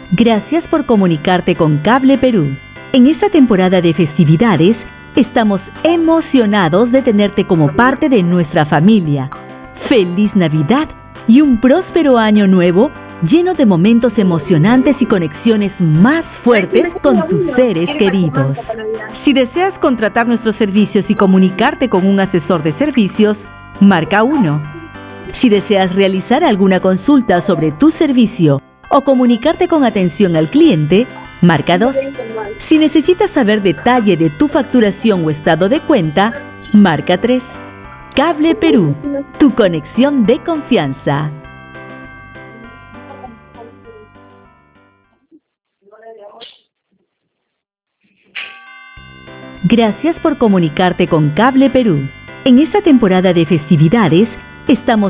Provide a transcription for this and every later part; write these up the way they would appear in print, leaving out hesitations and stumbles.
Gracias por comunicarte con Cable Perú. En esta temporada de festividades, estamos emocionados de tenerte como parte de nuestra familia. ¡Feliz Navidad y un próspero año nuevo lleno de momentos emocionantes y conexiones más fuertes con tus seres queridos! Si deseas contratar nuestros servicios y comunicarte con un asesor de servicios, marca 1. Si deseas realizar alguna consulta sobre tu servicio o comunicarte con atención al cliente, marca 2. Si necesitas saber detalle de tu facturación o estado de cuenta, marca 3. Cable Perú, tu conexión de confianza. Gracias por comunicarte con Cable Perú. En esta temporada de festividades, estamos...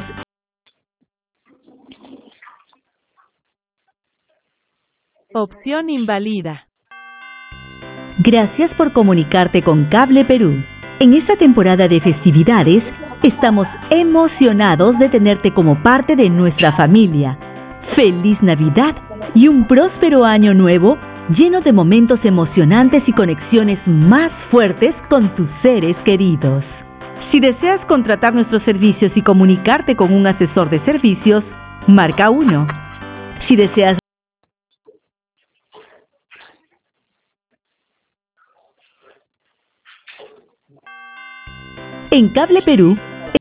Opción invalida. Gracias por comunicarte con Cable Perú. En esta temporada de festividades, estamos emocionados de tenerte como parte de nuestra familia. ¡Feliz Navidad y un próspero año nuevo lleno de momentos emocionantes y conexiones más fuertes con tus seres queridos! Si deseas contratar nuestros servicios y comunicarte con un asesor de servicios, marca 1. Si deseas... En Cable Perú...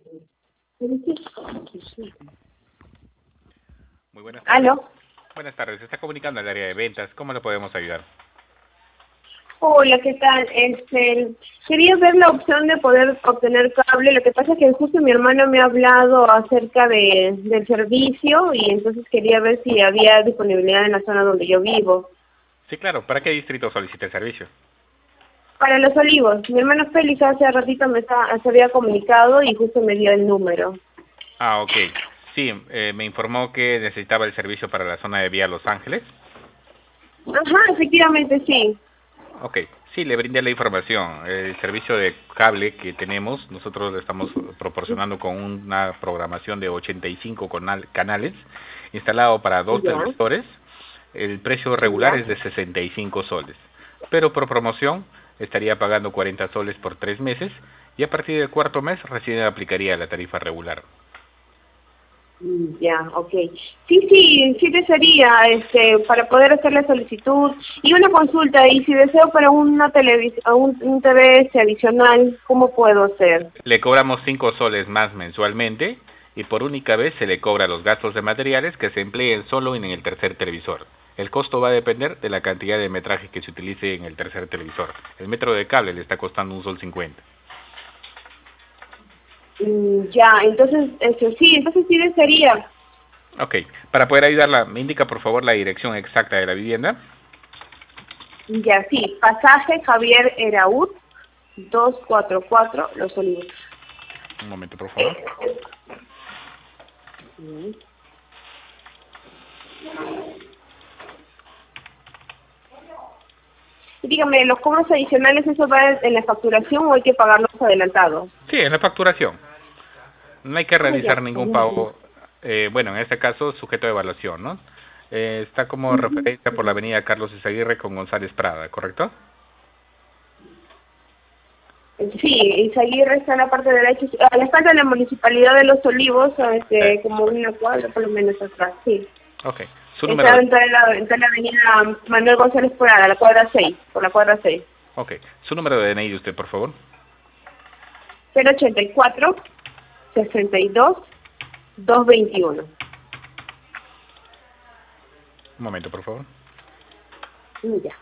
Muy buenas tardes. ¿Aló? Buenas tardes. Se está comunicando al área de ventas. ¿Cómo le podemos ayudar? Hola, ¿qué tal? Quería ver la opción de poder obtener cable. Lo que pasa es que justo mi hermano me ha hablado acerca del servicio y entonces quería ver si había disponibilidad en la zona donde yo vivo. Sí, claro. ¿Para qué distrito solicita el servicio? Para Los Olivos. Mi hermano Félix hace ratito se había comunicado y justo me dio el número. Ah, ok. Sí, me informó que necesitaba el servicio para la zona de Vía Los Ángeles. Ajá, efectivamente sí. Ok, sí, le brindé la información. El servicio de cable que tenemos, nosotros le estamos proporcionando con una programación de 85 canales, instalado para 2 Ya. televisores. El precio regular Ya. es de 65 soles, pero por promoción estaría pagando 40 soles por 3 meses y a partir del cuarto mes recién aplicaría la tarifa regular. Ya, ok. Sí desearía, para poder hacer la solicitud y una consulta, y si deseo para una televisión, un TV adicional, ¿cómo puedo hacer? Le cobramos 5 soles más mensualmente y por única vez se le cobra los gastos de materiales que se empleen solo en el tercer televisor. El costo va a depender de la cantidad de metraje que se utilice en el tercer televisor. El metro de cable le está costando 1,50 soles. Ya, entonces sí desearía. Ok, para poder ayudarla, me indica por favor la dirección exacta de la vivienda. Ya, sí, pasaje Javier Eraúd, 244, Los Olivos. Un momento, por favor. Dígame, ¿los cobros adicionales eso va en la facturación o hay que pagarlos adelantados? Sí, en la facturación. No hay que realizar ningún pago, bueno, en este caso sujeto de evaluación, ¿no? Está como referencia por la avenida Carlos Izaguirre con González Prada, ¿correcto? Sí, Izaguirre está en la parte derecha, a la espalda de la Municipalidad de Los Olivos, como una cuadra por lo menos atrás, sí. Ok, su número Está en la avenida Manuel González Prada, la cuadra 6, por la cuadra 6. Ok, su número de DNI de usted, por favor. 084 62 221. Un momento, por favor. Ya.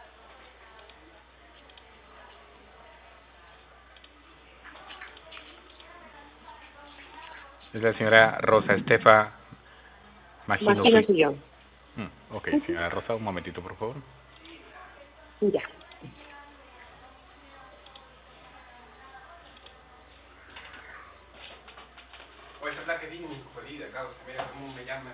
Es la señora Rosa Estefa Magino. Soy yo. Ok, señora Rosa, un momentito, por favor. Ya. Pues es la que vino jodida, claro, mira cómo me llama.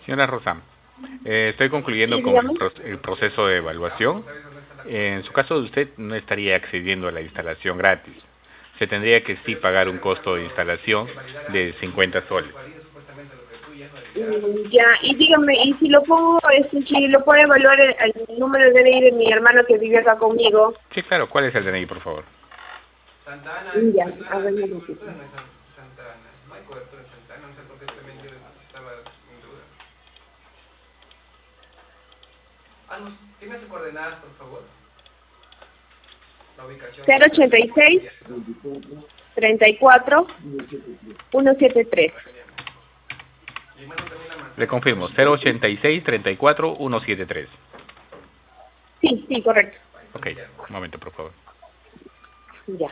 Señora Rosa, estoy concluyendo Sí, con dígame. el proceso de evaluación. En su caso, usted no estaría accediendo a la instalación gratis. Se tendría que sí pagar un costo de instalación de 50 soles. Ya, y dígame, y si lo pongo, si lo puede evaluar el número de DNI de mi hermano que vive acá conmigo. Sí, claro. ¿Cuál es el DNI, por favor? Ya, a ver, un momentito. Cero 086 34 173. Le confirmo, 086-34-173. Sí, sí, correcto. Ok, un momento, por favor. Ya.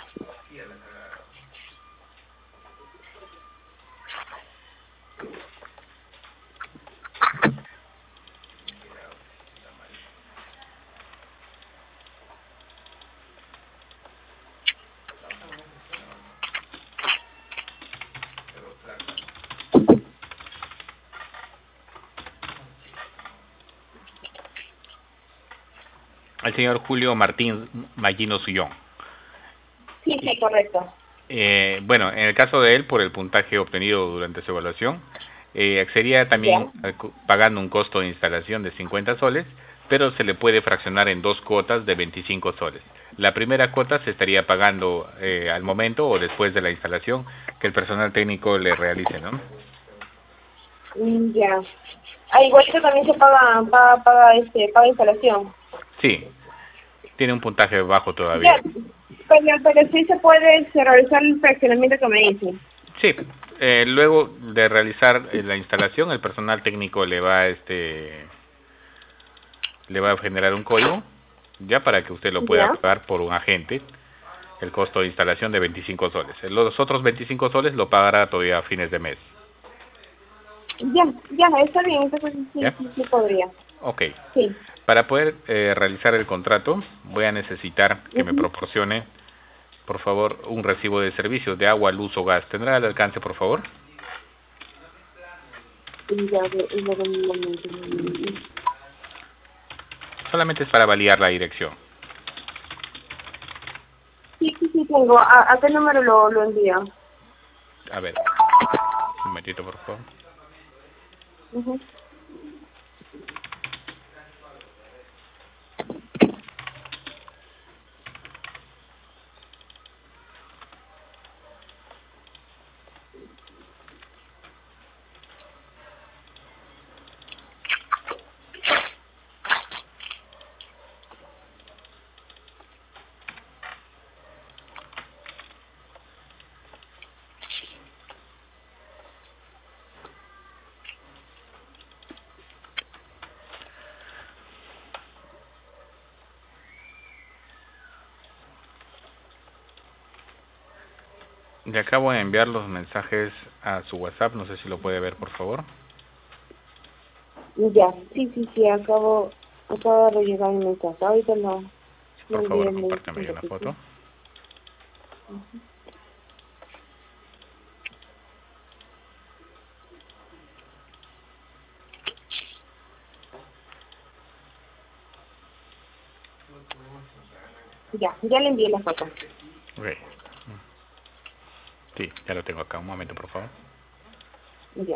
Al señor Julio Martín Magino Sullón. Sí, sí, correcto. Bueno, en el caso de él, por el puntaje obtenido durante su evaluación, accedería también Ya. pagando un costo de instalación de 50 soles, pero se le puede fraccionar en dos cuotas de 25 soles. La primera cuota se estaría pagando al momento o después de la instalación que el personal técnico le realice, ¿no? Ya. Ah, igualito también se paga instalación. Sí, tiene un puntaje bajo todavía. Ya, pero sí se puede realizar el fraccionamiento que me dice. Sí, luego de realizar la instalación, el personal técnico le va a generar un código ya para que usted lo pueda Ya. pagar por un agente, el costo de instalación de 25 soles. Los otros 25 soles lo pagará todavía a fines de mes. Ya, está bien, entonces ¿Ya? sí podría. Ok. Sí. Para poder realizar el contrato, voy a necesitar que me Ujú. proporcione, por favor, un recibo de servicios de agua, luz o gas. ¿Tendrá al alcance, por favor? Ya, un momento. Solamente es para validar la dirección. Sí, tengo. ¿A qué número lo envío? A ver, un momentito, por favor. Ujú. Le acabo de enviar los mensajes a su WhatsApp, no sé si lo puede ver, por favor. Ya, sí, acabo de llegar mi mensaje. Ahorita lo Por envío favor, en compártame un ahí una ratito. foto. Ya le envié la foto. Ok. Sí, ya lo tengo acá. Un momento, por favor. Ya.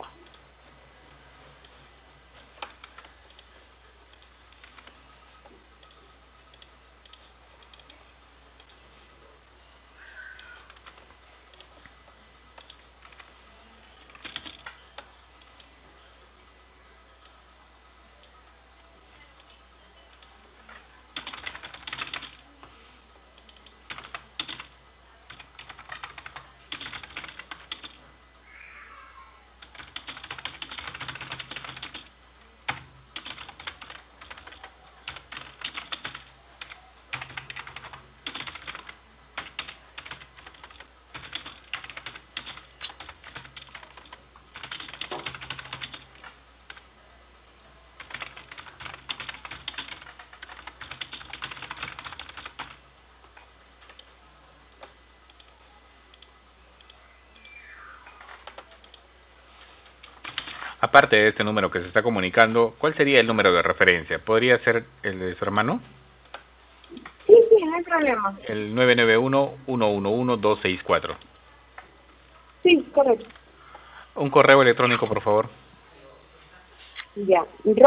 Aparte de este número que se está comunicando, ¿cuál sería el número de referencia? ¿Podría ser el de su hermano? Sí, no hay problema. El 991-111-264. Sí, correcto. Un correo electrónico, por favor. Ya,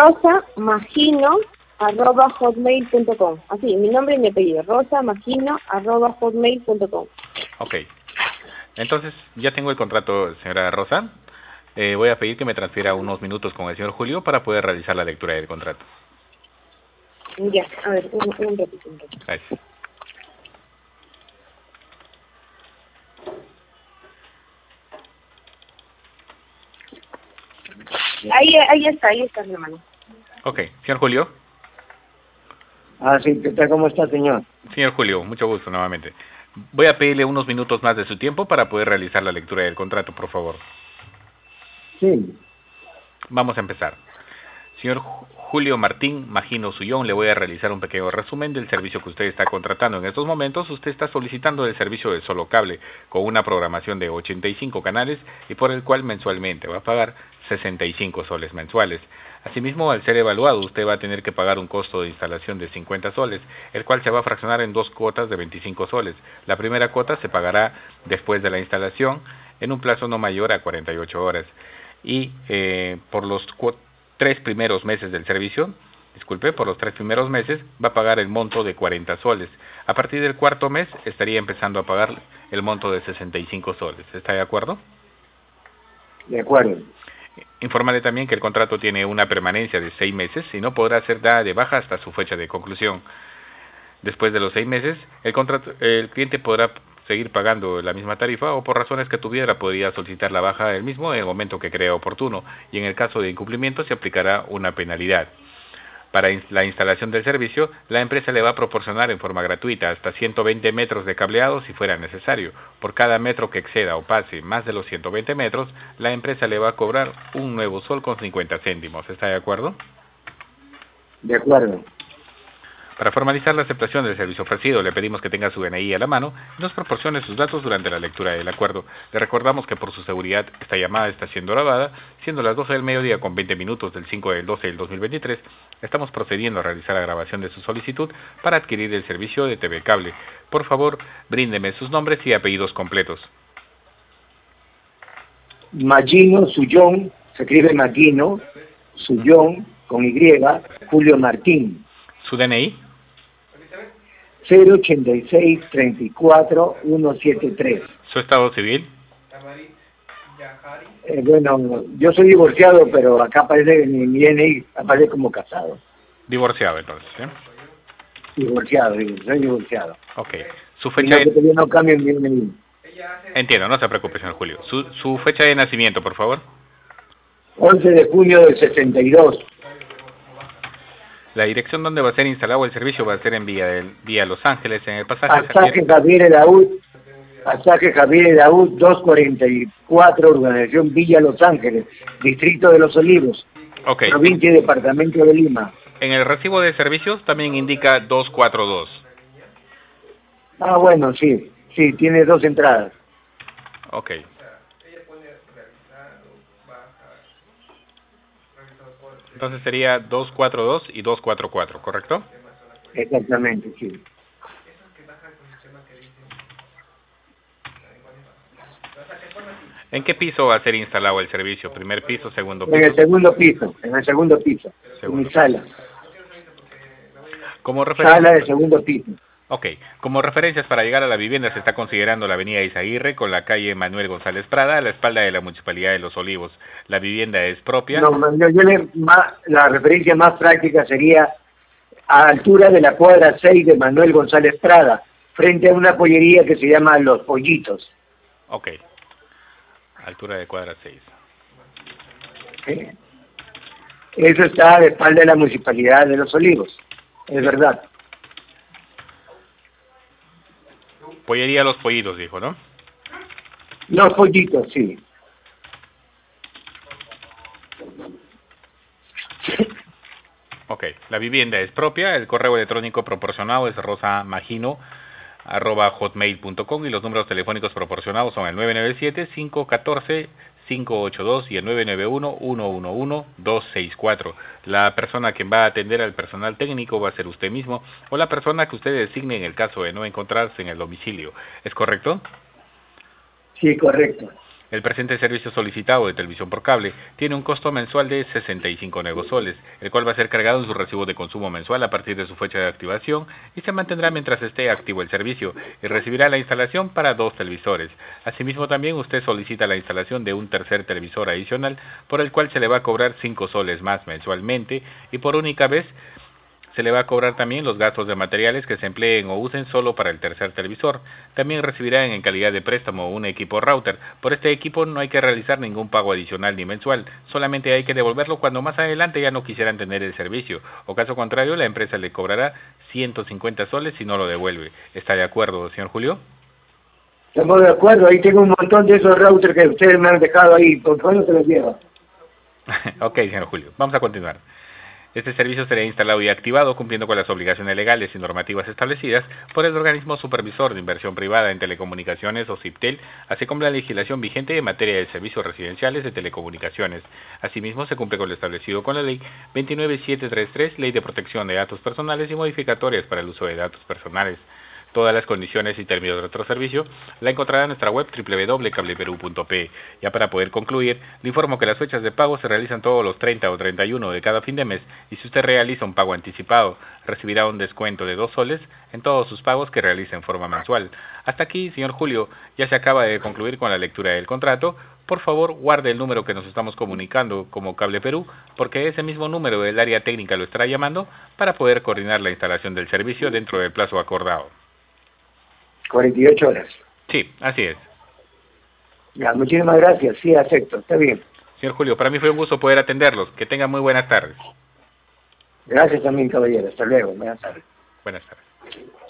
rosamagino@hotmail.com. Así, mi nombre y mi apellido, rosamagino@hotmail.com. Ok. Entonces, ya tengo el contrato, señora Rosa. Voy a pedir que me transfiera unos minutos con el señor Julio para poder realizar la lectura del contrato. Ya, a ver, un ratito. Gracias. Ahí está, mi hermano. Ok, señor Julio. Sí, ¿qué tal? ¿Cómo está, señor? Señor Julio, mucho gusto nuevamente. Voy a pedirle unos minutos más de su tiempo para poder realizar la lectura del contrato, por favor. Sí. Vamos a empezar. Señor Julio Martín Magino Sullón, le voy a realizar un pequeño resumen del servicio que usted está contratando. En estos momentos usted está solicitando el servicio de solo cable con una programación de 85 canales y por el cual mensualmente va a pagar 65 soles mensuales. Asimismo, al ser evaluado, usted va a tener que pagar un costo de instalación de 50 soles, el cual se va a fraccionar en dos cuotas de 25 soles. La primera cuota se pagará después de la instalación en un plazo no mayor a 48 horas. Y por los 3 primeros meses del servicio, por los 3 primeros meses va a pagar el monto de 40 soles. A partir del cuarto mes estaría empezando a pagar el monto de 65 soles. ¿Está de acuerdo? De acuerdo. Informarle también que el contrato tiene una permanencia de 6 meses y no podrá ser dada de baja hasta su fecha de conclusión. Después de los 6 meses, el cliente podrá seguir pagando la misma tarifa o por razones que tuviera podría solicitar la baja del mismo en el momento que crea oportuno y en el caso de incumplimiento se aplicará una penalidad. Para la instalación del servicio, la empresa le va a proporcionar en forma gratuita hasta 120 metros de cableado si fuera necesario. Por cada metro que exceda o pase más de los 120 metros, la empresa le va a cobrar un nuevo sol con 50 céntimos. ¿Está de acuerdo? De acuerdo. Para formalizar la aceptación del servicio ofrecido, le pedimos que tenga su DNI a la mano y nos proporcione sus datos durante la lectura del acuerdo. Le recordamos que por su seguridad esta llamada está siendo grabada, siendo las 12 del mediodía con 20 minutos del 5 del 12 del 2023. Estamos procediendo a realizar la grabación de su solicitud para adquirir el servicio de TV Cable. Por favor, bríndeme sus nombres y apellidos completos. Magino Sullón, se escribe Magino, Sullón, con Y, Julio Martín. ¿Su DNI? 086-34-173. ¿Su estado civil? Bueno, yo soy divorciado, pero acá aparece en mi DNI, aparece como casado. Divorciado, entonces, ¿eh? Divorciado, soy divorciado. Ok. ¿Su fecha de... que yo no cambio mi DNI. Entiendo, no se preocupe, señor Julio. ¿Su fecha de nacimiento, por favor? 11 de junio del 62. La dirección donde va a ser instalado el servicio va a ser en vía Los Ángeles, en el pasaje Javier Edaúd, 244, Urbanización Villa Los Ángeles, Distrito de Los Olivos, okay. Provincia y Departamento de Lima. En el recibo de servicios también indica 242. Bueno, sí, tiene dos entradas. Ok. Entonces sería 242 y 244, ¿correcto? Exactamente, sí. ¿En qué piso va a ser instalado el servicio? ¿Primer piso, segundo piso? En el segundo piso, en mi sala. Como referencia... Sala del segundo piso. Ok, como referencias para llegar a la vivienda se está considerando la avenida Izaguirre con la calle Manuel González Prada a la espalda de la Municipalidad de Los Olivos. La vivienda es propia. No, la referencia más práctica sería a altura de la cuadra 6 de Manuel González Prada, frente a una pollería que se llama Los Pollitos. Ok, altura de cuadra 6. ¿Sí? Eso está a la espalda de la Municipalidad de Los Olivos, es verdad. Pollería Los Pollitos, dijo, ¿no? Los Pollitos, sí. Ok, la vivienda es propia, el correo electrónico proporcionado es rosamagino@hotmail.com y los números telefónicos proporcionados son el 997-514 582 y el 991-111-264. La persona que va a atender al personal técnico va a ser usted mismo o la persona que usted designe en el caso de no encontrarse en el domicilio. ¿Es correcto? Sí, correcto. El presente servicio solicitado de televisión por cable tiene un costo mensual de 65 nuevos soles, el cual va a ser cargado en su recibo de consumo mensual a partir de su fecha de activación y se mantendrá mientras esté activo el servicio y recibirá la instalación para 2 televisores. Asimismo, también usted solicita la instalación de un tercer televisor adicional, por el cual se le va a cobrar 5 soles más mensualmente y por única vez se le va a cobrar también los gastos de materiales que se empleen o usen solo para el tercer televisor. También recibirán en calidad de préstamo un equipo router. Por este equipo no hay que realizar ningún pago adicional ni mensual, solamente hay que devolverlo cuando más adelante ya no quisieran tener el servicio, o caso contrario la empresa le cobrará 150 soles si no lo devuelve. ¿Está de acuerdo, señor Julio? Estamos de acuerdo, ahí tengo un montón de esos routers que ustedes me han dejado ahí, ¿por qué no se los lleva? Ok, señor Julio, vamos a continuar. Este servicio será instalado y activado cumpliendo con las obligaciones legales y normativas establecidas por el organismo supervisor de inversión privada en telecomunicaciones o CIPTEL, así como la legislación vigente en materia de servicios residenciales de telecomunicaciones. Asimismo, se cumple con lo establecido con la Ley 29733, Ley de Protección de Datos Personales y modificatorias para el uso de datos personales. Todas las condiciones y términos de nuestro servicio la encontrará en nuestra web www.cableperu.pe. Ya para poder concluir, le informo que las fechas de pago se realizan todos los 30 o 31 de cada fin de mes y si usted realiza un pago anticipado, recibirá un descuento de 2 soles en todos sus pagos que realice en forma mensual. Hasta aquí, señor Julio, ya se acaba de concluir con la lectura del contrato. Por favor, guarde el número que nos estamos comunicando como Cable Perú, porque ese mismo número del área técnica lo estará llamando para poder coordinar la instalación del servicio dentro del plazo acordado. 48 horas. Sí, así es. Ya, muchísimas gracias, sí, acepto, está bien. Señor Julio, para mí fue un gusto poder atenderlos. Que tengan muy buenas tardes. Gracias también, caballero, hasta luego, buenas tardes. Buenas tardes.